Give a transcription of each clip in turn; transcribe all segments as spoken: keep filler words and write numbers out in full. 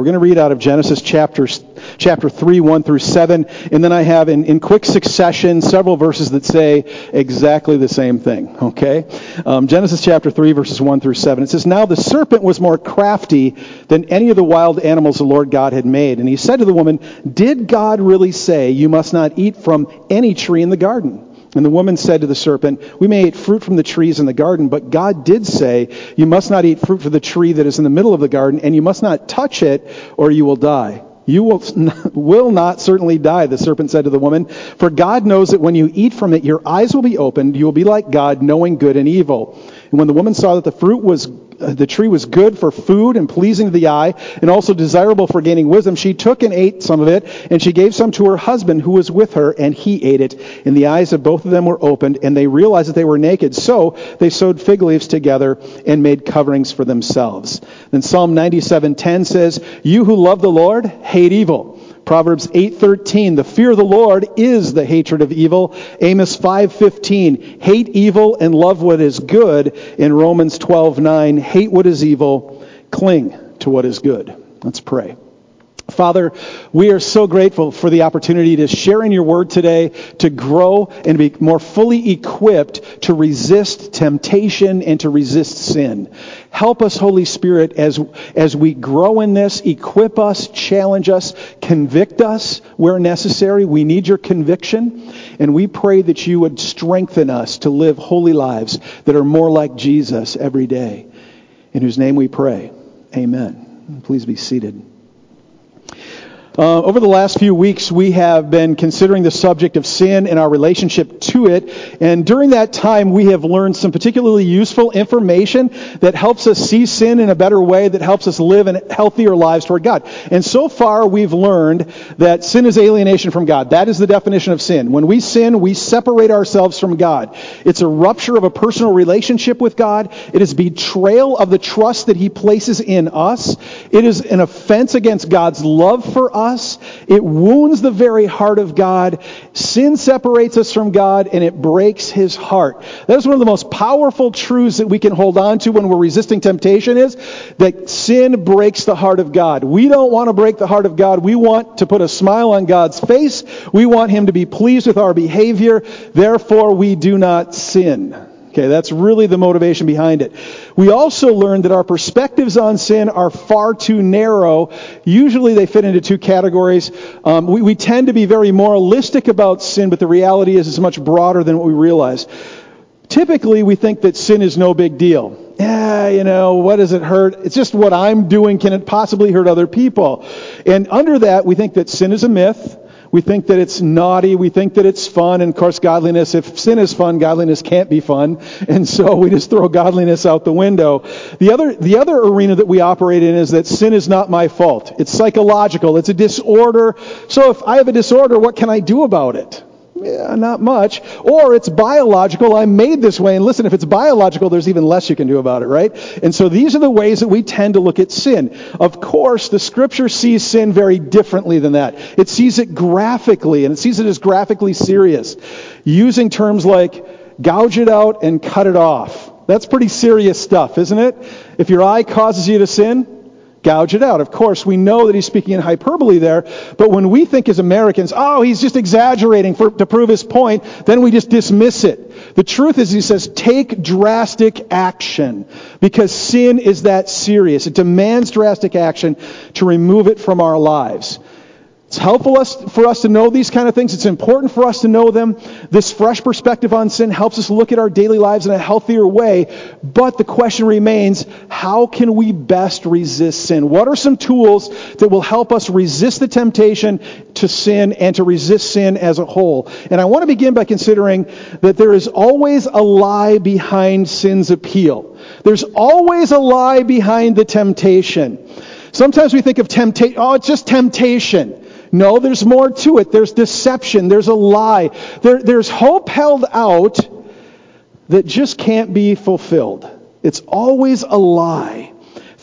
going to read out of Genesis chapter, chapter three, one through seven, and then I have in, in quick succession several verses that say exactly the same thing, okay? Um, Genesis chapter three, verses one through seven. It says, "Now the serpent was more crafty than any of the wild animals the Lord God had made. And he said to the woman, 'Did God really say you must not eat from any tree in the garden?' And the woman said to the serpent, 'We may eat fruit from the trees in the garden, but God did say, you must not eat fruit from the tree that is in the middle of the garden, and you must not touch it, or you will die.' 'You will, will not certainly die,' the serpent said to the woman, 'for God knows that when you eat from it, your eyes will be opened, you will be like God, knowing good and evil.' And when the woman saw that the fruit was the tree was good for food and pleasing to the eye, and also desirable for gaining wisdom, she took and ate some of it, and she gave some to her husband who was with her, and he ate it. And the eyes of both of them were opened, and they realized that they were naked. So they sewed fig leaves together and made coverings for themselves." Then Psalm ninety-seven ten says, "You who love the Lord, hate evil." Proverbs eight thirteen, "The fear of the Lord is the hatred of evil." Amos five fifteen, "Hate evil and love what is good." In Romans twelve nine, "Hate what is evil, cling to what is good." Let's pray. Father, we are so grateful for the opportunity to share in your word today, to grow and be more fully equipped to resist temptation and to resist sin. Help us, Holy Spirit, as, as we grow in this, equip us, challenge us, convict us where necessary. We need your conviction, and we pray that you would strengthen us to live holy lives that are more like Jesus every day. In whose name we pray. Amen. Please be seated. Uh, over the last few weeks, we have been considering the subject of sin and our relationship to it. And during that time, we have learned some particularly useful information that helps us see sin in a better way, that helps us live in healthier lives toward God. And so far, we've learned that sin is alienation from God. That is the definition of sin. When we sin, we separate ourselves from God. It's a rupture of a personal relationship with God. It is betrayal of the trust that he places in us. It is an offense against God's love for us. It wounds the very heart of God. Sin separates us from God, and it breaks his heart. That is one of the most powerful truths that we can hold on to when we're resisting temptation, is that sin breaks the heart of God. We don't want to break the heart of God. We want to put a smile on God's face. We want him to be pleased with our behavior. Therefore, we do not sin. Okay, that's really the motivation behind it. We also learned that our perspectives on sin are far too narrow. Usually they fit into two categories. Um, we, we tend to be very moralistic about sin, but the reality is it's much broader than what we realize. Typically, we think that sin is no big deal. Yeah, you know, what does it hurt? It's just what I'm doing. Can it possibly hurt other people? And under that, we think that sin is a myth. We think that it's naughty. We think that it's fun. And of course, godliness, if sin is fun, godliness can't be fun. And so we just throw godliness out the window. The other, the other arena that we operate in is that sin is not my fault. It's psychological. It's a disorder. So if I have a disorder, what can I do about it? Yeah, not much. Or it's biological. I'm made this way. And listen, if it's biological, there's even less you can do about it, right? And so these are the ways that we tend to look at sin. Of course, the Scripture sees sin very differently than that. It sees it graphically, and it sees it as graphically serious, using terms like gouge it out and cut it off. That's pretty serious stuff, isn't it? If your eye causes you to sin, gouge it out. Of course, we know that he's speaking in hyperbole there, but when we think as Americans, oh, he's just exaggerating for, to prove his point, then we just dismiss it. The truth is, he says, take drastic action, because sin is that serious. It demands drastic action to remove it from our lives. It's helpful us, for us to know these kind of things. It's important for us to know them. This fresh perspective on sin helps us look at our daily lives in a healthier way. But the question remains, how can we best resist sin? What are some tools that will help us resist the temptation to sin and to resist sin as a whole? And I want to begin by considering that there is always a lie behind sin's appeal. There's always a lie behind the temptation. Sometimes we think of temptation, oh, it's just temptation. No, there's more to it. There's deception. There's a lie. There, there's hope held out that just can't be fulfilled. It's always a lie.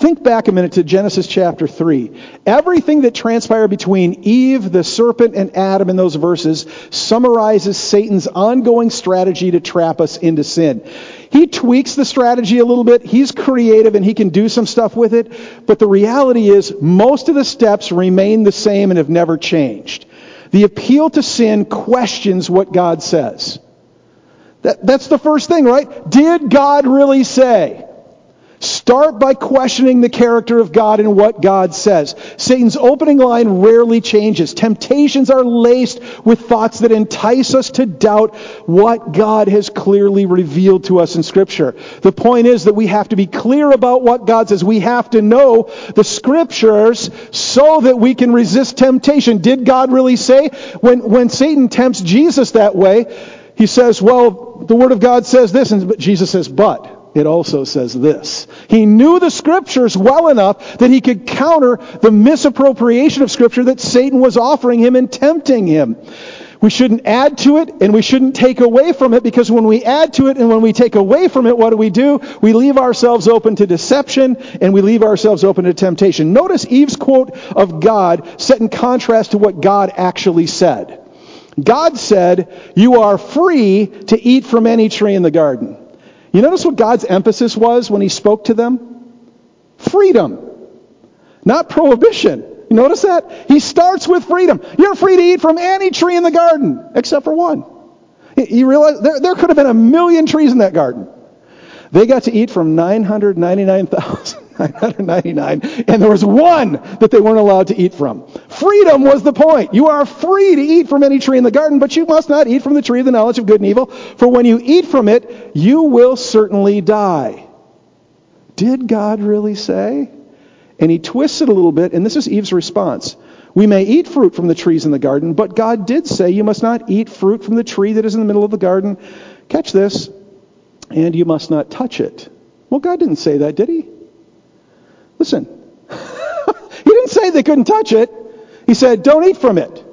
think back a minute to Genesis chapter three. Everything that transpired between Eve, the serpent, and Adam in those verses summarizes Satan's ongoing strategy to trap us into sin. He tweaks the strategy a little bit. He's creative and he can do some stuff with it. But the reality is most of the steps remain the same and have never changed. The appeal to sin questions what God says. That, that's the first thing, right? Did God really say? Start by questioning the character of God and what God says. Satan's opening line rarely changes. Temptations are laced with thoughts that entice us to doubt what God has clearly revealed to us in Scripture. The point is that we have to be clear about what God says. We have to know the Scriptures so that we can resist temptation. Did God really say? When, when Satan tempts Jesus that way, he says, well, the Word of God says this, and Jesus says, but it also says this. He knew the Scriptures well enough that he could counter the misappropriation of Scripture that Satan was offering him and tempting him. We shouldn't add to it and we shouldn't take away from it, because when we add to it and when we take away from it, what do we do? We leave ourselves open to deception and we leave ourselves open to temptation. Notice Eve's quote of God set in contrast to what God actually said. God said, "You are free to eat from any tree in the garden." You notice what God's emphasis was when he spoke to them? Freedom, not prohibition. You notice that? He starts with freedom. You're free to eat from any tree in the garden, except for one. You realize there, there could have been a million trees in that garden. They got to eat from nine hundred ninety-nine thousand nine hundred ninety-nine, and there was one that they weren't allowed to eat from. Freedom was the point. You are free to eat from any tree in the garden, but you must not eat from the tree of the knowledge of good and evil, for when you eat from it, you will certainly die. Did God really say? And he twists it a little bit, and this is Eve's response. We may eat fruit from the trees in the garden, but God did say you must not eat fruit from the tree that is in the middle of the garden. Catch this. And you must not touch it. Well, God didn't say that, did he? Listen. He didn't say they couldn't touch it. He said, don't eat from it.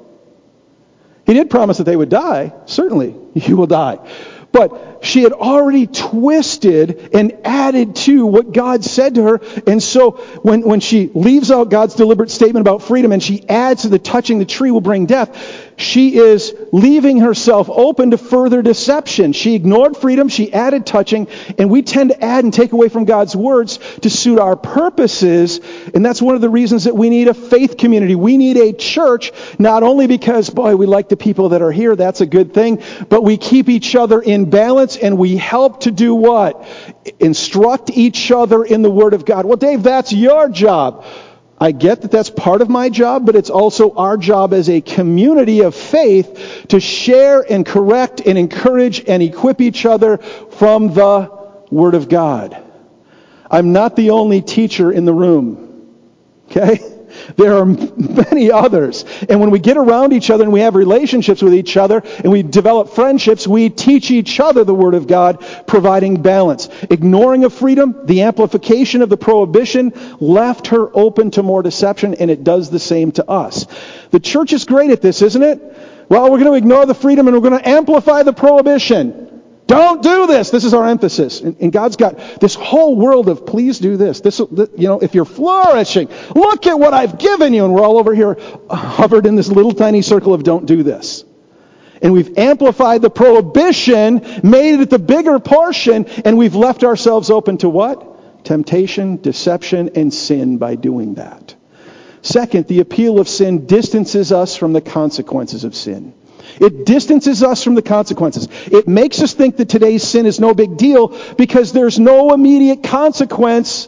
He did promise that they would die. Certainly, you will die. But she had already twisted and added to what God said to her. And so when, when she leaves out God's deliberate statement about freedom and she adds to the touching the tree will bring death, she is leaving herself open to further deception. She ignored freedom, she added touching, and we tend to add and take away from God's words to suit our purposes. And that's one of the reasons that we need a faith community. We need a church, not only because, boy, we like the people that are here, that's a good thing, but we keep each other in balance and we help to do what? Instruct each other in the Word of God. Well, Dave, that's your job. I get that that's part of my job, but it's also our job as a community of faith to share and correct and encourage and equip each other from the Word of God. I'm not the only teacher in the room. Okay? There are many others. And when we get around each other and we have relationships with each other and we develop friendships, we teach each other the Word of God, providing balance. Ignoring of freedom, the amplification of the prohibition, left her open to more deception, and it does the same to us. The church is great at this, isn't it? Well, we're going to ignore the freedom and we're going to amplify the prohibition. Don't do this. This is our emphasis. And, and God's got this whole world of please do this. This, you know, if you're flourishing, look at what I've given you. And we're all over here hovered in this little tiny circle of don't do this. And we've amplified the prohibition, made it the bigger portion, and we've left ourselves open to what? Temptation, deception, and sin by doing that. Second, the appeal of sin distances us from the consequences of sin. It distances us from the consequences. It makes us think that today's sin is no big deal because there's no immediate consequence.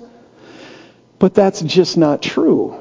But that's just not true.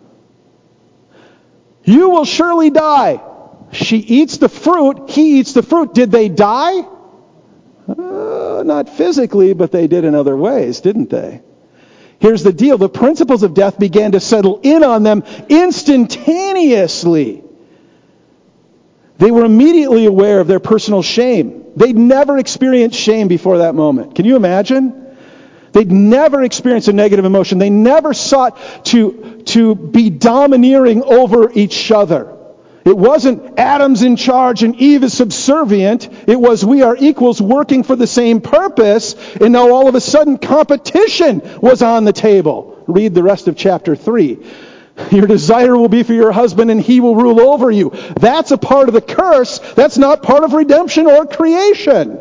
You will surely die. She eats the fruit. He eats the fruit. Did they die? Uh, not physically, but they did in other ways, didn't they? Here's the deal. The principles of death began to settle in on them instantaneously. They were immediately aware of their personal shame. They'd never experienced shame before that moment. Can you imagine? They'd never experienced a negative emotion. They never sought to, to be domineering over each other. It wasn't Adam's in charge and Eve is subservient. It was we are equals working for the same purpose. And now all of a sudden competition was on the table. read the rest of chapter three. Your desire will be for your husband, and he will rule over you. That's a part of the curse. That's not part of redemption or creation.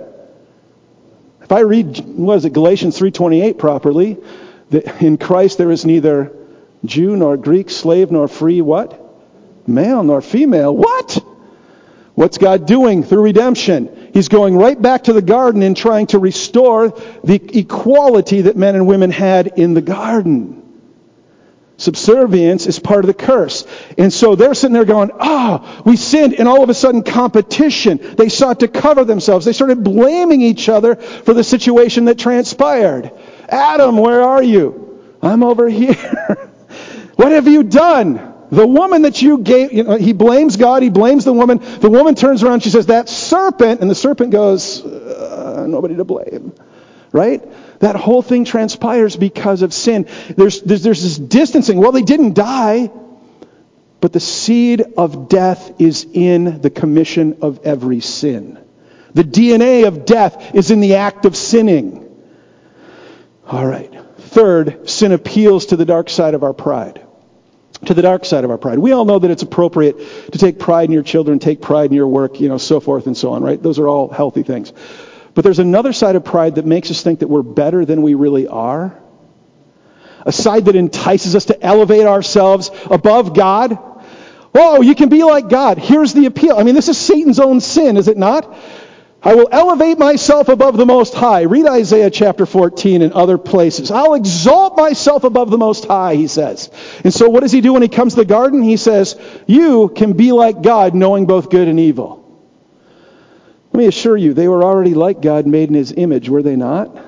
If I read, what is it, Galatians three twenty-eight properly, that in Christ there is neither Jew nor Greek, slave nor free, what? Male nor female. What? What's God doing through redemption? He's going right back to the garden and trying to restore the equality that men and women had in the garden. Subservience is part of the curse. And so they're sitting there going, oh, we sinned. And all of a sudden, competition. They sought to cover themselves. They started blaming each other for the situation that transpired. Adam, where are you? I'm over here. What have you done? The woman that you gave, you know, he blames God, he blames the woman. The woman turns around, she says, that serpent. And the serpent goes, uh, nobody to blame. Right? That whole thing transpires because of sin. There's, there's, there's this distancing. Well, they didn't die, but the seed of death is in the commission of every sin. The D N A of death is in the act of sinning. All right. Third, sin appeals to the dark side of our pride. To the dark side of our pride. We all know that it's appropriate to take pride in your children, take pride in your work, you know, so forth and so on, right? Those are all healthy things. But there's another side of pride that makes us think that we're better than we really are. A side that entices us to elevate ourselves above God. Oh, you can be like God. Here's the appeal. I mean, this is Satan's own sin, is it not? I will elevate myself above the Most High. Read Isaiah chapter fourteen and other places. I'll exalt myself above the Most High, he says. And so what does he do when he comes to the garden? He says, you can be like God, knowing both good and evil. Let me assure you, they were already like God, made in his image, were they not?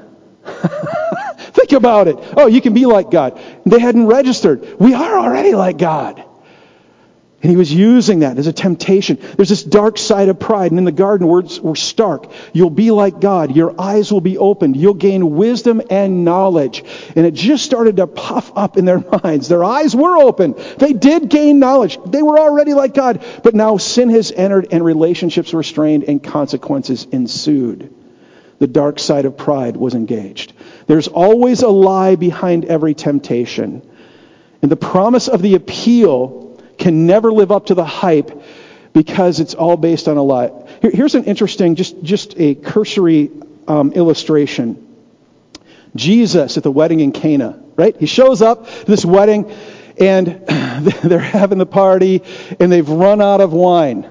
Think about it. Oh, you can be like God. They hadn't registered. We are already like God. And he was using that as a temptation. There's this dark side of pride. And in the garden, words were stark. You'll be like God. Your eyes will be opened. You'll gain wisdom and knowledge. And it just started to puff up in their minds. Their eyes were open. They did gain knowledge. They were already like God. But now sin has entered and relationships were strained and consequences ensued. The dark side of pride was engaged. There's always a lie behind every temptation. And the promise of the appeal can never live up to the hype because it's all based on a lie. Here, here's an interesting, just, just a cursory um, illustration. Jesus at the wedding in Cana, right? He shows up to this wedding and they're having the party and they've run out of wine.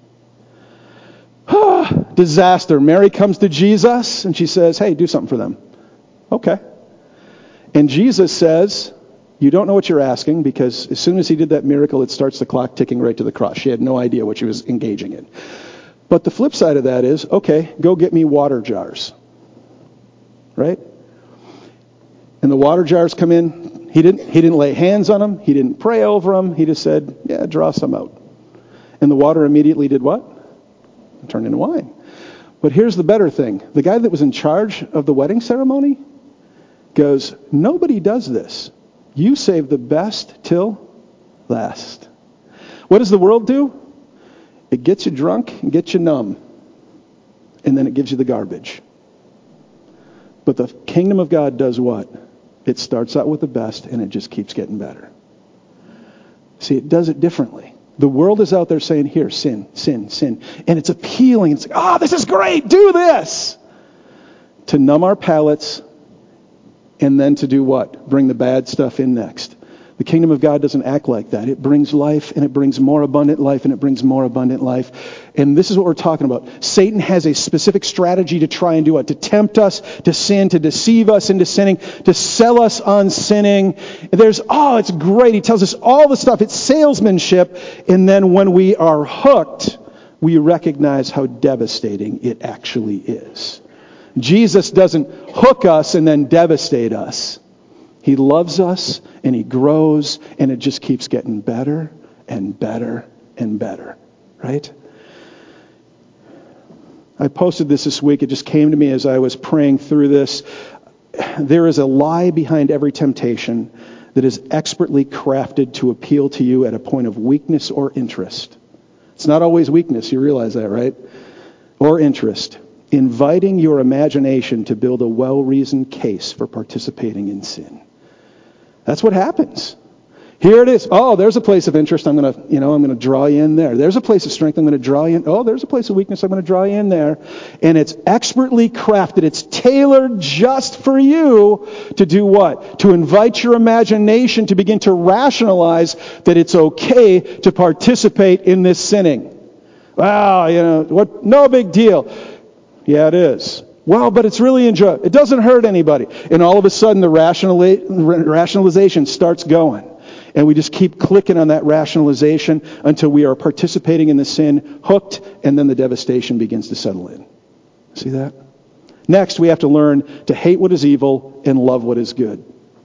Disaster. Mary comes to Jesus and she says, hey, do something for them. Okay. And Jesus says, you don't know what you're asking, because as soon as he did that miracle, it starts the clock ticking right to the cross. She had no idea what she was engaging in. But the flip side of that is, okay, go get me water jars. Right? And the water jars come in. He didn't, he didn't lay hands on them. He didn't pray over them. He just said, yeah, draw some out. And the water immediately did what? It turned into wine. But here's the better thing. The guy that was in charge of the wedding ceremony goes, nobody does this. You save the best till last. What does the world do? It gets you drunk and gets you numb. And then it gives you the garbage. But the kingdom of God does what? It starts out with the best and it just keeps getting better. See, it does it differently. The world is out there saying, here, sin, sin, sin. And it's appealing. It's like, oh, this is great. Do this. To numb our palates. And then to do what? Bring the bad stuff in next. The kingdom of God doesn't act like that. It brings life, and it brings more abundant life, and it brings more abundant life. And this is what we're talking about. Satan has a specific strategy to try and do what? To tempt us to sin, to deceive us into sinning, to sell us on sinning. And there's, oh, it's great. He tells us all the stuff. It's salesmanship. And then when we are hooked, we recognize how devastating it actually is. Jesus doesn't hook us and then devastate us. He loves us and he grows and it just keeps getting better and better and better. Right? I posted this this week. It just came to me as I was praying through this. There is a lie behind every temptation that is expertly crafted to appeal to you at a point of weakness or interest. It's not always weakness. You realize that, right? Or interest. Inviting your imagination to build a well-reasoned case for participating in sin. That's what happens. Here it is. Oh, there's a place of interest. I'm going to, you know, I'm going to draw you in there. There's a place of strength. I'm going to draw you in. Oh, there's a place of weakness. I'm going to draw you in there. And it's expertly crafted. It's tailored just for you to do what? To invite your imagination to begin to rationalize that it's okay to participate in this sinning. Wow, you know, what? No big deal. Yeah, it is. Wow, but it's really enjoyable. It doesn't hurt anybody. And all of a sudden, the rationali- rationalization starts going. And we just keep clicking on that rationalization until we are participating in the sin, hooked, and then the devastation begins to settle in. See that? Next, we have to learn to hate what is evil and love what is good.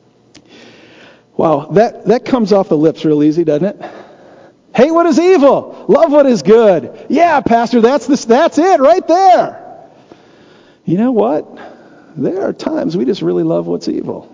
Wow, that, that comes off the lips real easy, doesn't it? Hate what is evil, love what is good. Yeah, Pastor, that's this, that's it right there. You know what? There are times we just really love what's evil.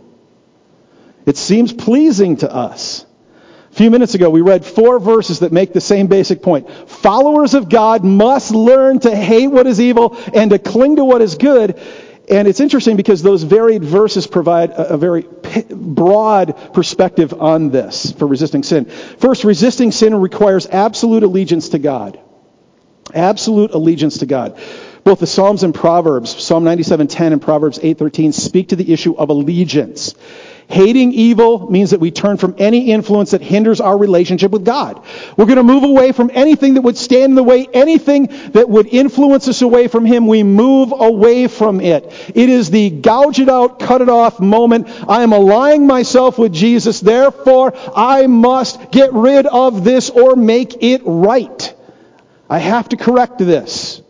It seems pleasing to us. A few minutes ago, we read four verses that make the same basic point. Followers of God must learn to hate what is evil and to cling to what is good. And it's interesting because those varied verses provide a, a very p- broad perspective on this for resisting sin. First, resisting sin requires absolute allegiance to God. Absolute allegiance to God. Both the Psalms and Proverbs, Psalm ninety-seven ten and Proverbs eight thirteen, speak to the issue of allegiance. Hating evil means that we turn from any influence that hinders our relationship with God. We're going to move away from anything that would stand in the way, anything that would influence us away from Him. We move away from it. It is the gouge it out, cut it off moment. I am aligning myself with Jesus. Therefore, I must get rid of this or make it right. I have to correct this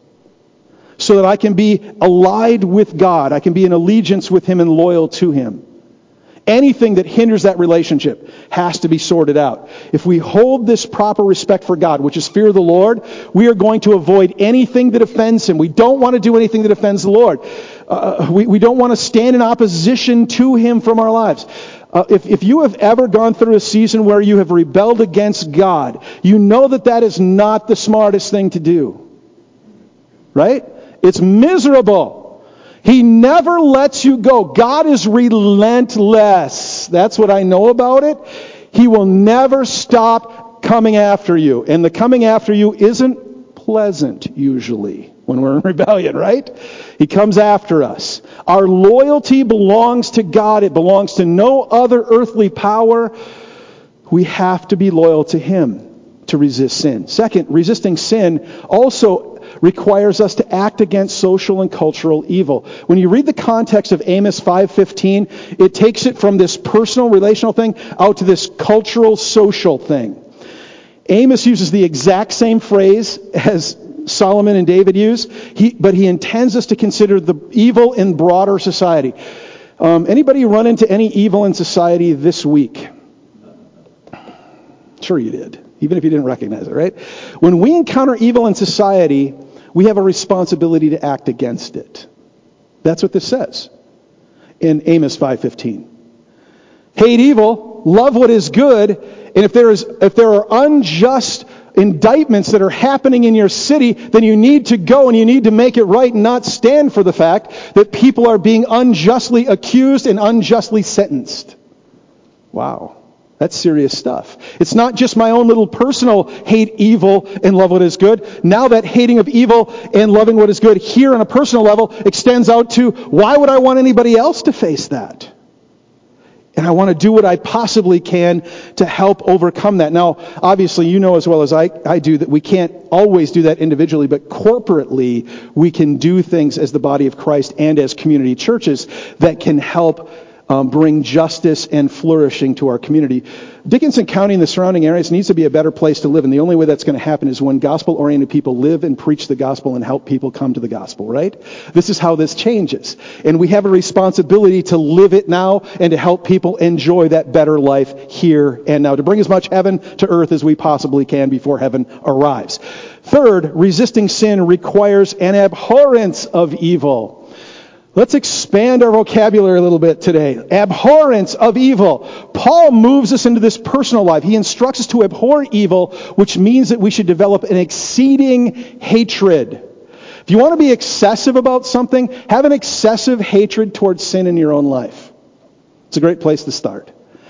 so that I can be allied with God. I can be in allegiance with Him and loyal to Him. Anything that hinders that relationship has to be sorted out. If we hold this proper respect for God, which is fear of the Lord, we are going to avoid anything that offends Him. We don't want to do anything that offends the Lord. Uh, we, we don't want to stand in opposition to Him from our lives. Uh, if, if you have ever gone through a season where you have rebelled against God, you know that that is not the smartest thing to do. Right? It's miserable. He never lets you go. God is relentless. That's what I know about it. He will never stop coming after you. And the coming after you isn't pleasant, usually, when we're in rebellion, right? He comes after us. Our loyalty belongs to God. It belongs to no other earthly power. We have to be loyal to Him to resist sin. Second, resisting sin also requires us to act against social and cultural evil. When you read the context of Amos five fifteen, it takes it from this personal, relational thing out to this cultural, social thing. Amos uses the exact same phrase as Solomon and David use, he, but he intends us to consider the evil in broader society. Um, anybody run into any evil in society this week? Sure you did. Even if you didn't recognize it, right? When we encounter evil in society, we have a responsibility to act against it. That's what this says in Amos five fifteen. Hate evil, love what is good, and if there is if there are unjust indictments that are happening in your city, then you need to go and you need to make it right and not stand for the fact that people are being unjustly accused and unjustly sentenced. Wow. That's serious stuff. It's not just my own little personal hate evil and love what is good. Now that hating of evil and loving what is good here on a personal level extends out to, why would I want anybody else to face that? And I want to do what I possibly can to help overcome that. Now, obviously, you know as well as I, I do that we can't always do that individually, but corporately we can do things as the body of Christ and as community churches that can help Um, bring justice and flourishing to our community. Dickinson County and the surrounding areas needs to be a better place to live, and the only way that's going to happen is when gospel-oriented people live and preach the gospel and help people come to the gospel, right? This is how this changes. And we have a responsibility to live it now and to help people enjoy that better life here and now, to bring as much heaven to earth as we possibly can before heaven arrives. Third, resisting sin requires an abhorrence of evil. Let's expand our vocabulary a little bit today. Abhorrence of evil. Paul moves us into this personal life. He instructs us to abhor evil, which means that we should develop an exceeding hatred. If you want to be excessive about something, have an excessive hatred towards sin in your own life. It's a great place to start.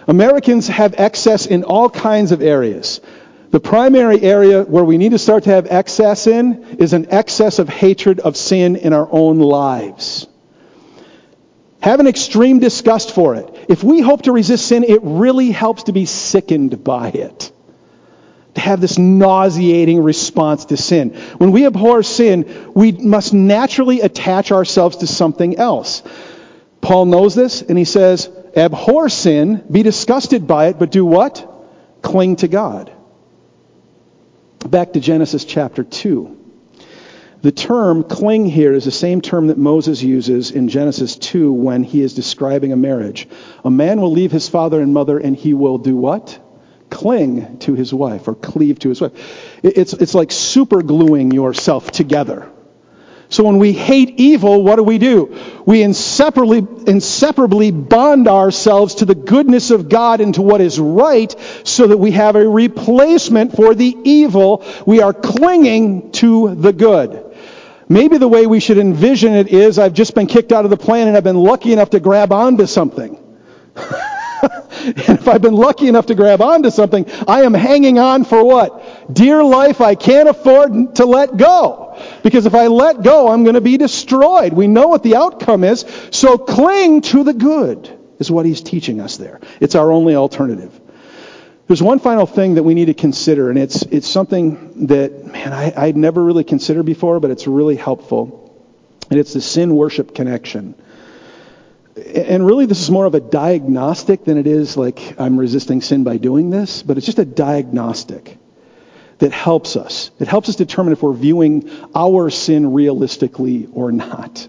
Americans have excess in all kinds of areas. The primary area where we need to start to have excess in is an excess of hatred of sin in our own lives. Have an extreme disgust for it. If we hope to resist sin, it really helps to be sickened by it. To have this nauseating response to sin. When we abhor sin, we must naturally attach ourselves to something else. Paul knows this, and he says, abhor sin, be disgusted by it, but do what? Cling to God. Back to Genesis chapter two. The term cling here is the same term that Moses uses in Genesis two when he is describing a marriage. A man will leave his father and mother and he will do what? Cling to his wife or cleave to his wife. It's, it's like super gluing yourself together. So when we hate evil, what do we do? We inseparably, inseparably bond ourselves to the goodness of God and to what is right so that we have a replacement for the evil. We are clinging to the good. Maybe the way we should envision it is I've just been kicked out of the plane and I've been lucky enough to grab onto something. And if I've been lucky enough to grab onto something, I am hanging on for what? Dear life, I can't afford to let go. Because if I let go, I'm going to be destroyed. We know what the outcome is. So cling to the good is what he's teaching us there. It's our only alternative. There's one final thing that we need to consider, and it's it's something that, man, I, I'd never really considered before, but it's really helpful. And it's the sin worship connection. And really, this is more of a diagnostic than it is like I'm resisting sin by doing this, but it's just a diagnostic that helps us. It helps us determine if we're viewing our sin realistically or not.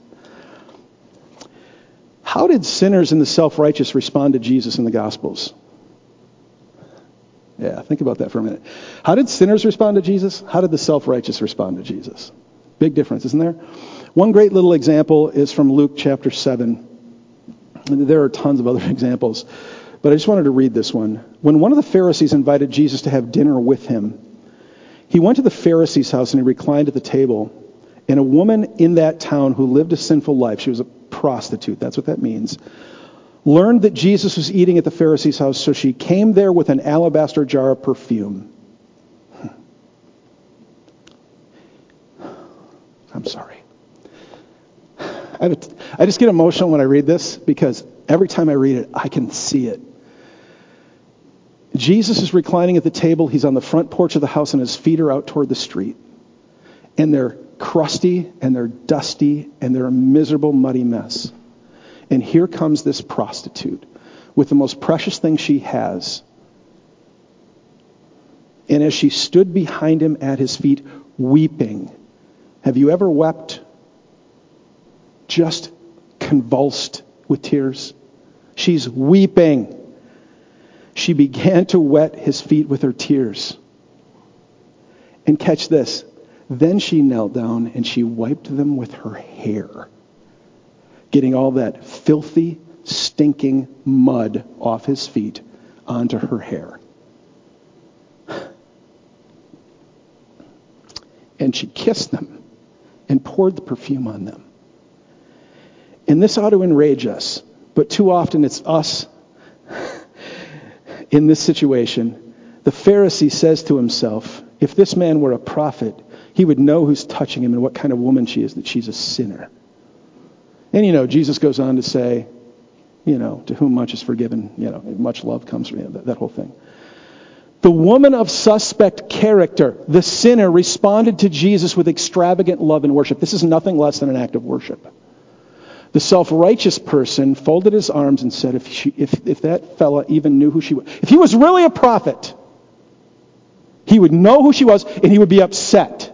How did sinners and the self-righteous respond to Jesus in the Gospels? Yeah, think about that for a minute. How did sinners respond to Jesus? How did the self-righteous respond to Jesus? Big difference, isn't there? One great little example is from Luke chapter seven. There are tons of other examples, but I just wanted to read this one. When one of the Pharisees invited Jesus to have dinner with him, he went to the Pharisee's house and he reclined at the table. And a woman in that town who lived a sinful life, she was a prostitute, that's what that means, learned that Jesus was eating at the Pharisee's house, so she came there with an alabaster jar of perfume. I'm sorry. I, I just get emotional when I read this because every time I read it, I can see it. Jesus is reclining at the table. He's on the front porch of the house and his feet are out toward the street. And they're crusty and they're dusty and they're a miserable, muddy mess. And here comes this prostitute with the most precious thing she has. And as she stood behind him at his feet, weeping. Have you ever wept? Just convulsed with tears. She's weeping. She began to wet his feet with her tears. And catch this. Then she knelt down and she wiped them with her hair, getting all that filthy, stinking mud off his feet onto her hair. And she kissed them and poured the perfume on them. And this ought to enrage us, but too often it's us in this situation. The Pharisee says to himself, if this man were a prophet, he would know who's touching him and what kind of woman she is, that she's a sinner. And, you know, Jesus goes on to say, you know, to whom much is forgiven, you know, much love comes from, you know, that, that whole thing. The woman of suspect character, the sinner, responded to Jesus with extravagant love and worship. This is nothing less than an act of worship. The self-righteous person folded his arms and said, if, she, if, if that fella even knew who she was, if he was really a prophet, he would know who she was and he would be upset.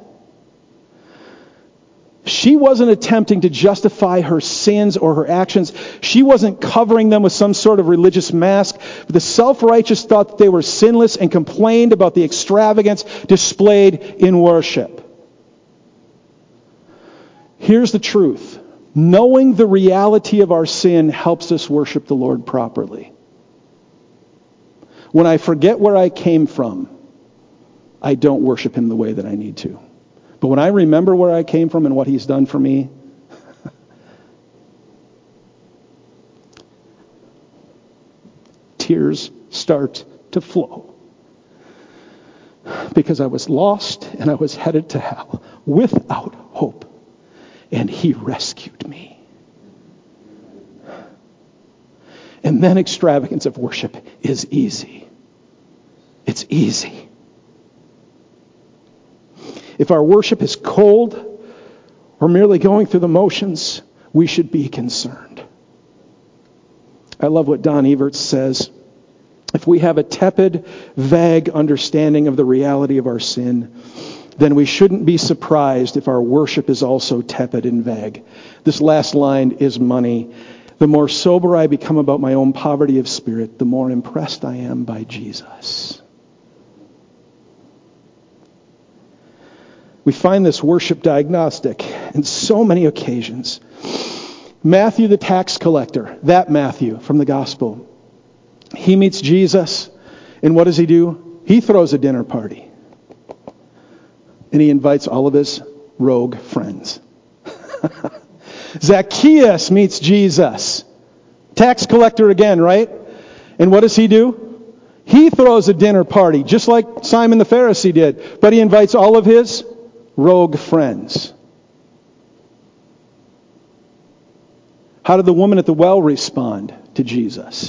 She wasn't attempting to justify her sins or her actions. She wasn't covering them with some sort of religious mask. The self-righteous thought that they were sinless and complained about the extravagance displayed in worship. Here's the truth. Knowing the reality of our sin helps us worship the Lord properly. When I forget where I came from, I don't worship him the way that I need to. But when I remember where I came from and what he's done for me, tears start to flow. Because I was lost and I was headed to hell without hope. And he rescued me. And then extravagance of worship is easy. It's easy. If our worship is cold or merely going through the motions, we should be concerned. I love what Don Everts says. If we have a tepid, vague understanding of the reality of our sin, then we shouldn't be surprised if our worship is also tepid and vague. This last line is money. The more sober I become about my own poverty of spirit, the more impressed I am by Jesus. We find this worship diagnostic in so many occasions. Matthew the tax collector, that Matthew from the gospel, he meets Jesus, and what does he do? He throws a dinner party. And he invites all of his rogue friends. Zacchaeus meets Jesus. Tax collector again, right? And what does he do? He throws a dinner party, just like Simon the Pharisee did. But he invites all of his rogue friends. How did the woman at the well respond to Jesus?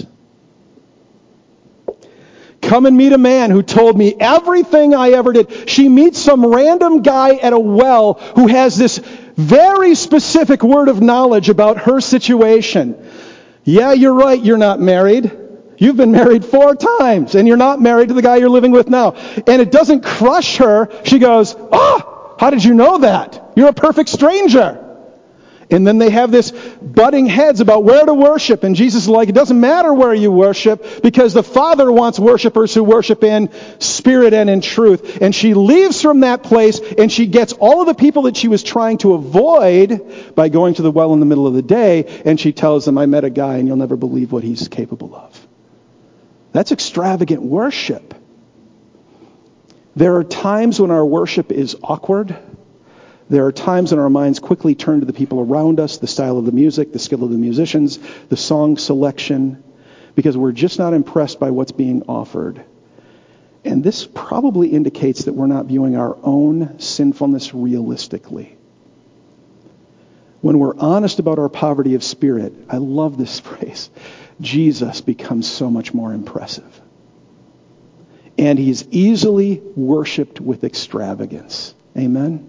Come and meet a man who told me everything I ever did. She meets some random guy at a well who has this very specific word of knowledge about her situation. Yeah, you're right, you're not married. You've been married four times, and you're not married to the guy you're living with now. And it doesn't crush her. She goes, oh, how did you know that? You're a perfect stranger. And then they have this butting heads about where to worship. And Jesus is like, it doesn't matter where you worship because the Father wants worshipers who worship in spirit and in truth. And she leaves from that place and she gets all of the people that she was trying to avoid by going to the well in the middle of the day. And she tells them, I met a guy and you'll never believe what he's capable of. That's extravagant worship. There are times when our worship is awkward. There are times when our minds quickly turn to the people around us, the style of the music, the skill of the musicians, the song selection, because we're just not impressed by what's being offered. And this probably indicates that we're not viewing our own sinfulness realistically. When we're honest about our poverty of spirit, I love this phrase, Jesus becomes so much more impressive. And he's easily worshipped with extravagance. Amen?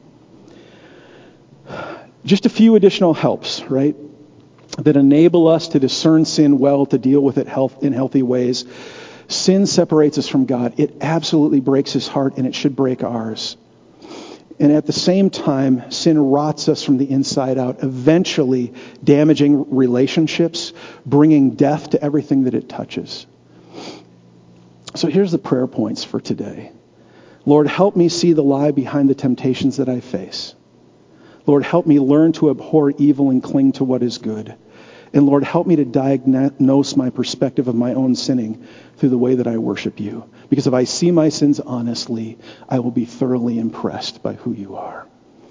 Just a few additional helps, right, that enable us to discern sin well, to deal with it health, in healthy ways. Sin separates us from God. It absolutely breaks his heart, and it should break ours. And at the same time, sin rots us from the inside out, eventually damaging relationships, bringing death to everything that it touches. So here's the prayer points for today. Lord, help me see the lie behind the temptations that I face. Lord, help me learn to abhor evil and cling to what is good. And Lord, help me to diagnose my perspective of my own sinning through the way that I worship you. Because if I see my sins honestly, I will be thoroughly impressed by who you are.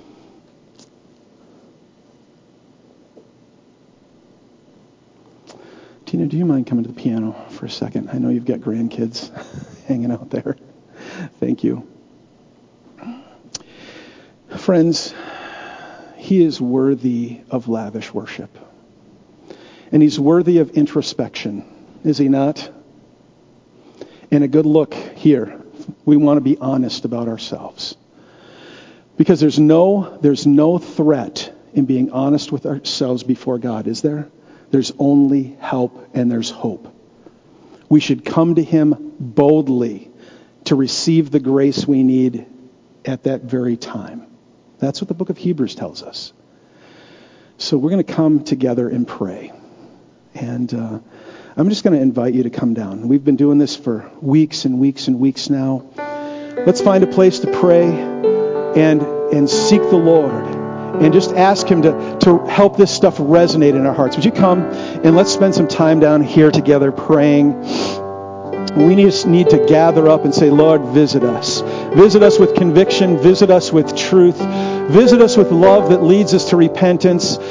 Tina, do you mind coming to the piano for a second? I know you've got grandkids hanging out there. Thank you. Friends, he is worthy of lavish worship. And he's worthy of introspection, is he not? And a good look here. We want to be honest about ourselves. Because there's no, there's no threat in being honest with ourselves before God, is there? There's only help and there's hope. We should come to him boldly to receive the grace we need at that very time. That's what the book of Hebrews tells us. So we're going to come together and pray. And uh, I'm just going to invite you to come down. We've been doing this for weeks and weeks and weeks now. Let's find a place to pray and and seek the Lord. And just ask him to, to help this stuff resonate in our hearts. Would you come and let's spend some time down here together praying. We just need to gather up and say, Lord, visit us. Visit us with conviction. Visit us with truth. Visit us with love that leads us to repentance.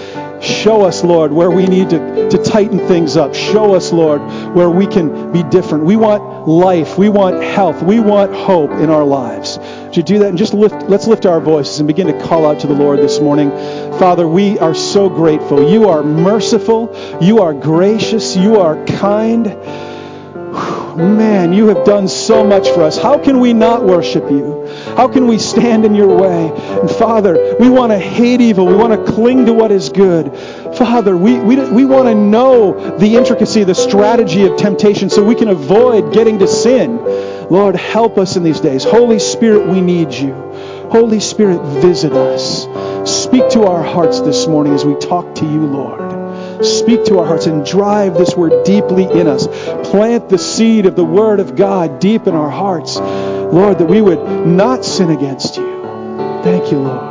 Show us, Lord, where we need to, to tighten things up. Show us, Lord, where we can be different. We want life. We want health. We want hope in our lives. Would you do that? And just lift, let's lift our voices and begin to call out to the Lord this morning. Father, we are so grateful. You are merciful. You are gracious. You are kind. Man, you have done so much for us. How can we not worship you? How can we stand in your way? And Father, we want to hate evil. We want to cling to what is good. Father, we, we, we want to know the intricacy, the strategy of temptation so we can avoid getting to sin. Lord, help us in these days. Holy Spirit, we need you. Holy Spirit, visit us. Speak to our hearts this morning as we talk to you, Lord. Speak to our hearts and drive this word deeply in us. Plant the seed of the word of God deep in our hearts, Lord, that we would not sin against you. Thank you, Lord.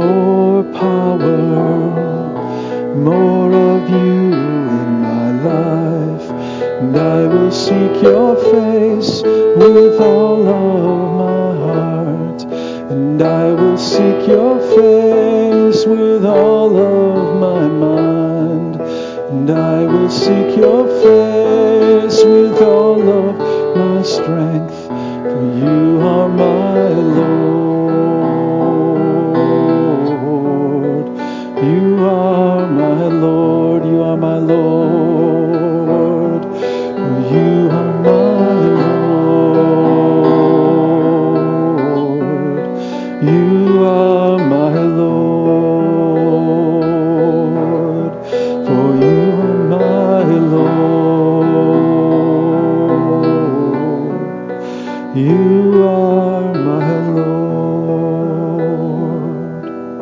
more power, more of you in my life. And I will seek your face with all of my heart. And I will seek your face with all of my mind. And I will seek your face with all of my strength. For you are my Lord. You are my Lord. You are my Lord. For you are my Lord. You are my Lord. For you are my Lord. You are my Lord.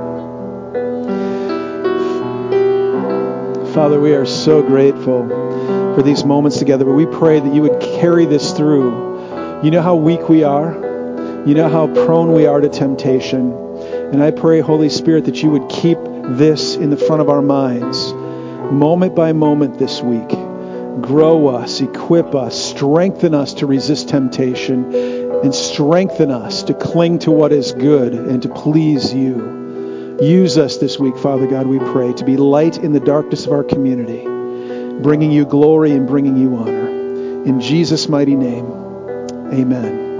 Father, we are so grateful for these moments together, but we pray that you would carry this through. You know how weak we are. You know how prone we are to temptation. And I pray, Holy Spirit, that you would keep this in the front of our minds, moment by moment this week. Grow us, equip us, strengthen us to resist temptation, and strengthen us to cling to what is good and to please you. Use us this week, Father God, we pray, to be light in the darkness of our community, bringing you glory and bringing you honor. In Jesus' mighty name, amen.